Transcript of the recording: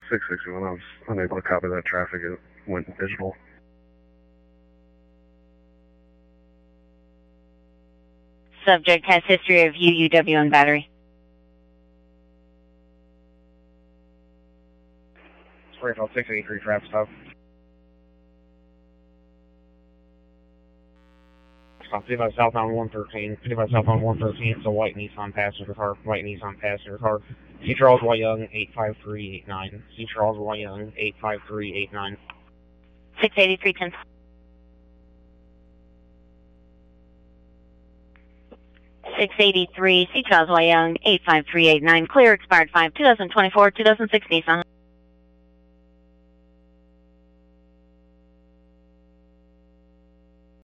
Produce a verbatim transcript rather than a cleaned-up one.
six sixty-one, I was unable to copy that traffic. It went digital. Subject has history of U U W and battery. Springfield six eighty-three, traffic stop. Stop fifty-five southbound one thirteen. fifty-five southbound one thirteen. It's a white Nissan passenger car. White Nissan passenger car. C. Charles Y. Young, eight five three eight nine. C. Charles Y. Young, eight five three eight nine. six eighty-three ten. six eighty-three, C. Charles Y. Young, eight five three eight nine. Clear, expired five, two thousand twenty-four, two thousand six Nissan.